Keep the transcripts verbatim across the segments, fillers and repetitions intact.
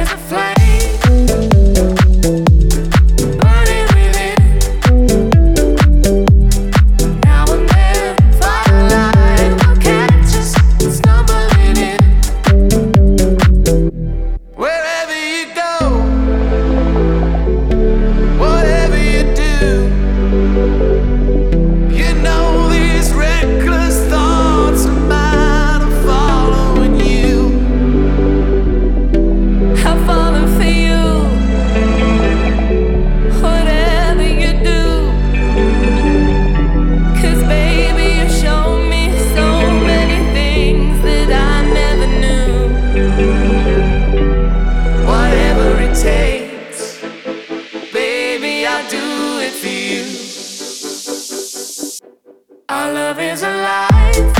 Our love is alive,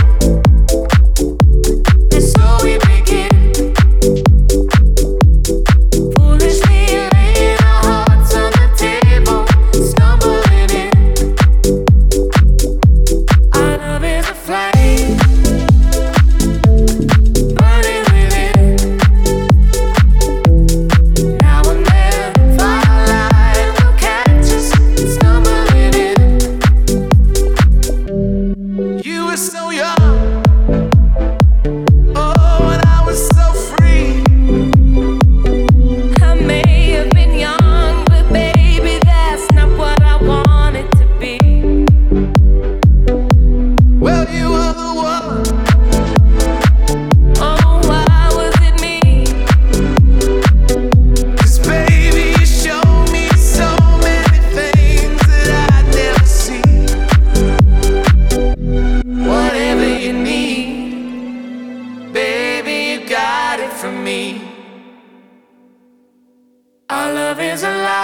and so we begin. Foolishly laying our hearts on the table, stumbling in. Our love is a flame, burning within. Now and then, firelight will catch us stumbling in. You were so young, oh, and I was so free. I may have been young, but baby, that's not what I wanted to be. Well, you were the one. Oh, why was it me? 'Cause baby, you showed me so many things that I'd never see. Whatever you need, baby, you got it from me. Our love is alive.